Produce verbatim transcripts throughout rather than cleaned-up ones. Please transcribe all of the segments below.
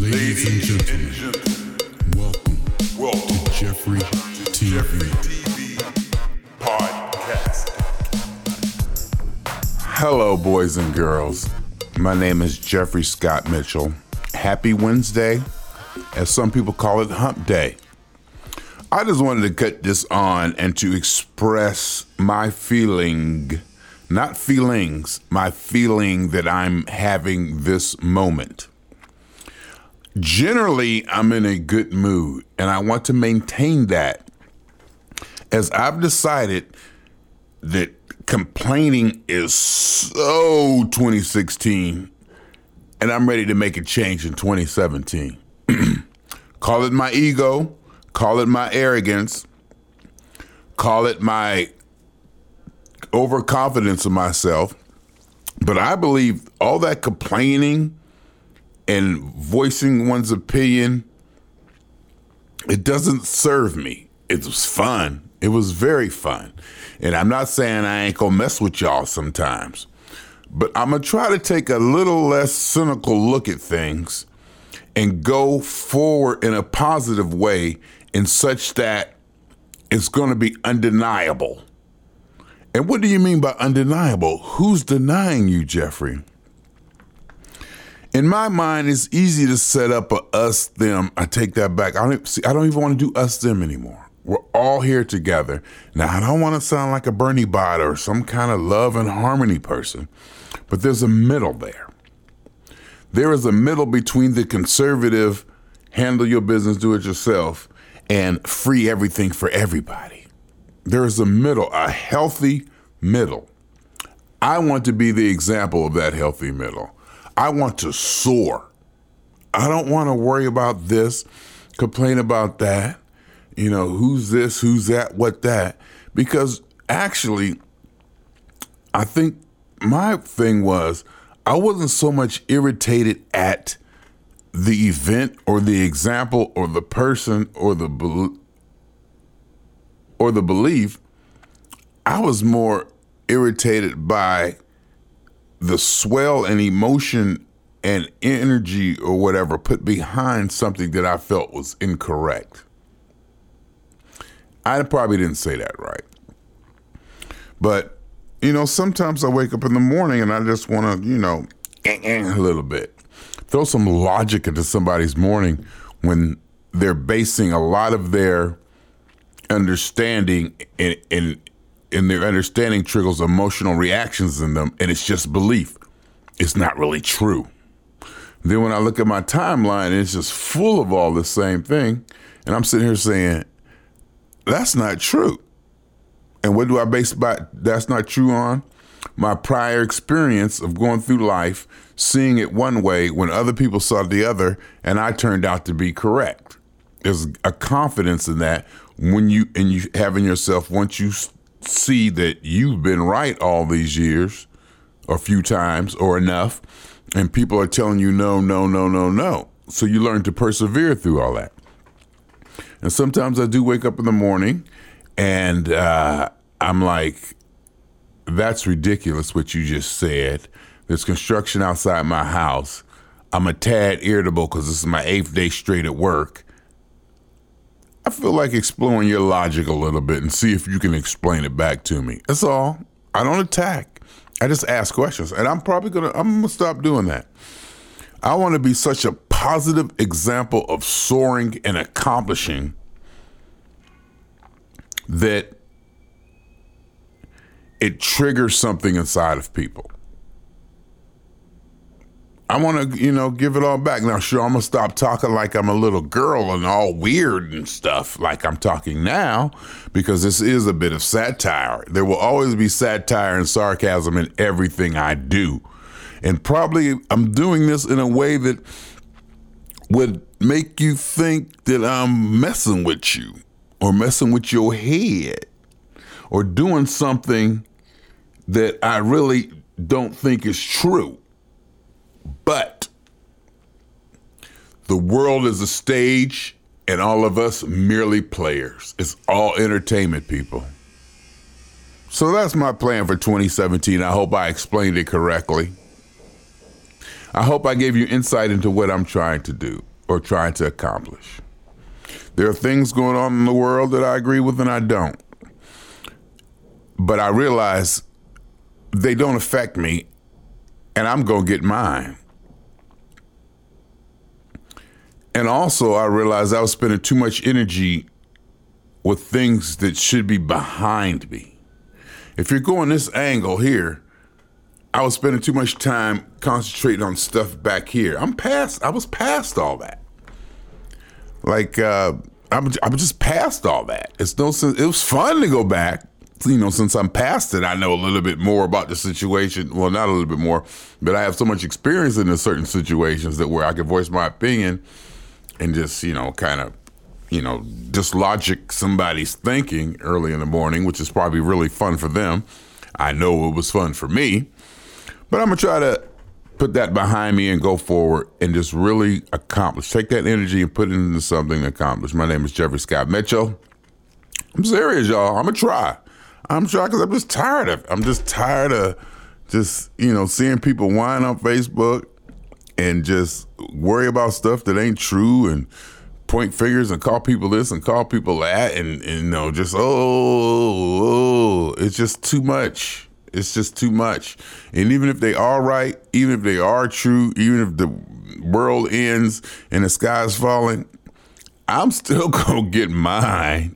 Ladies and gentlemen, welcome, welcome to Jeffrey T V. Jeffrey T V Podcast. Hello, boys and girls. My name is Jeffrey Scott Mitchell. Happy Wednesday, as some people call it, Hump Day. I just wanted to cut this on and to express my feeling, not feelings, my feeling that I'm having this moment. Generally, I'm in a good mood, and I want to maintain that, as I've decided that complaining is so twenty sixteen, and I'm ready to make a change in twenty seventeen. Call it my ego, call it my arrogance, call it my overconfidence of myself, but I believe all that complaining and voicing one's opinion, it doesn't serve me. It was fun. It was very fun. And I'm not saying I ain't gonna mess with y'all sometimes, but I'm gonna try to take a little less cynical look at things and go forward in a positive way, in such that it's gonna be undeniable. And what do you mean by undeniable? Who's denying you, Jeffrey? In my mind, it's easy to set up a us, them. I take that back. I don't see. I don't even want to do us, them anymore. We're all here together. Now, I don't want to sound like a Bernie bot or some kind of love and harmony person, but there's a middle there. There is a middle between the conservative, handle your business, do it yourself, and free everything for everybody. There is a middle, a healthy middle. I want to be the example of that healthy middle. I want to soar. I don't want to worry about this, complain about that, you know, who's this, who's that, what that, because actually, I think my thing was, I wasn't so much irritated at the event or the example or the person or the bel- or the belief. I was more irritated by the swell and emotion and energy or whatever put behind something that I felt was incorrect. I probably didn't say that right. But, you know, sometimes I wake up in the morning and I just want to, you know, a little bit. Throw some logic into somebody's morning when they're basing a lot of their understanding in, in and their understanding triggers emotional reactions in them, and it's just belief. It's not really true. Then when I look at my timeline, it's just full of all the same thing, and I'm sitting here saying, that's not true. And what do I base by that's not true on? My prior experience of going through life, seeing it one way when other people saw the other, and I turned out to be correct. There's a confidence in that when you, and you have in yourself, once you see that you've been right all these years, or a few times, or enough, and people are telling you no, no, no, no, no. So you learn to persevere through all that. And sometimes I do wake up in the morning and uh, I'm like, that's ridiculous what you just said. There's construction outside my house. I'm a tad irritable because this is my eighth day straight at work. I feel like exploring your logic a little bit and see if you can explain it back to me. That's all. I don't attack. I just ask questions. And I'm probably going to, I'm going to stop doing that. I want to be such a positive example of soaring and accomplishing that it triggers something inside of people. I want to, you know, give it all back. Now, sure, I'm going to stop talking like I'm a little girl and all weird and stuff like I'm talking now, because this is a bit of satire. There will always be satire and sarcasm in everything I do. And probably I'm doing this in a way that would make you think that I'm messing with you or messing with your head or doing something that I really don't think is true. But the world is a stage and all of us merely players. It's all entertainment, people. So that's my plan for twenty seventeen. I hope I explained it correctly. I hope I gave you insight into what I'm trying to do. or trying to accomplish. There are things going on in the world that I agree with and I don't. But I realize they don't affect me, and I'm going to get mine. And also, I realized I was spending too much energy with things that should be behind me. If you're going this angle here, I was spending too much time concentrating on stuff back here. I'm past, I was past all that. Like, uh, I'm, I'm just past all that. It's no sense. It was fun to go back. You know, since I'm past it, I know a little bit more about the situation. Well, not a little bit more, but I have so much experience in certain situations that where I can voice my opinion and just, you know, kind of, you know, dislogic somebody's thinking early in the morning, which is probably really fun for them. I know it was fun for me, but I'm going to try to put that behind me and go forward and just really accomplish. Take that energy and put it into something to accomplish. My name is Jeffrey Scott Mitchell. I'm serious, y'all. I'm going to try. I'm trying because I'm just tired of it. I'm just tired of just, you know, seeing people whine on Facebook and just worry about stuff that ain't true and point fingers and call people this and call people that and, and you know, just, oh, oh, it's just too much. It's just too much. And even if they are right, even if they are true, even if the world ends and the sky's falling, I'm still going to get mine.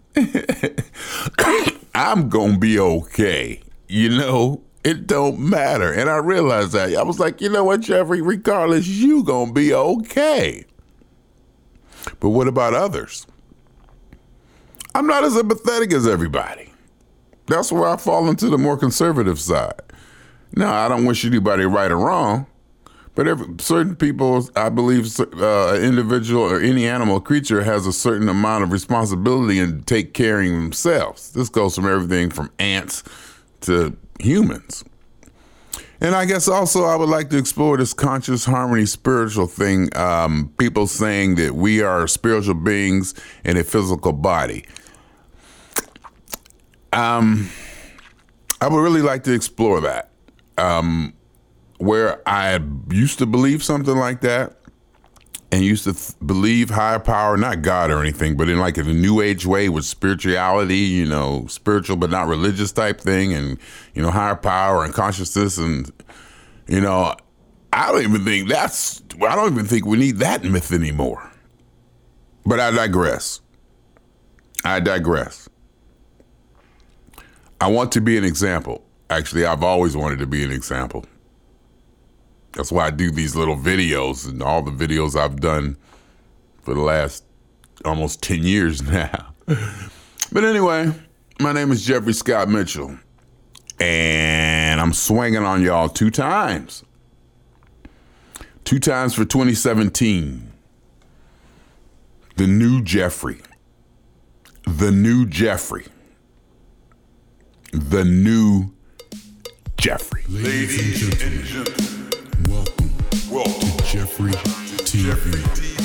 I'm going to be okay. You know, it don't matter. And I realized that. I was like, you know what, Jeffrey, regardless, you going to be okay. But what about others? I'm not as empathetic as everybody. That's where I fall into the more conservative side. Now, I don't wish anybody right or wrong, but every, certain people, I believe uh, an individual or any animal creature has a certain amount of responsibility in take caring of themselves. This goes from everything from ants to humans. And I guess also I would like to explore this conscious harmony spiritual thing. Um, people saying that we are spiritual beings in a physical body. Um, I would really like to explore that. Um, where I used to believe something like that and used to th- believe higher power, not God or anything, but in like in a new age way with spirituality, you know, spiritual but not religious type thing and, you know, higher power and consciousness. And, you know, I don't even think that's, I don't even think we need that myth anymore. But I digress. I digress. I want to be an example. Actually, I've always wanted to be an example. That's why I do these little videos and all the videos I've done for the last almost ten years now. But anyway, my name is Jeffrey Scott Mitchell, and I'm swinging on y'all two times. Two times for twenty seventeen. The new Jeffrey. The new Jeffrey. The new Jeffrey. Ladies and gentlemen, Welcome welcome to Jeffrey to T V. Jeffrey T V.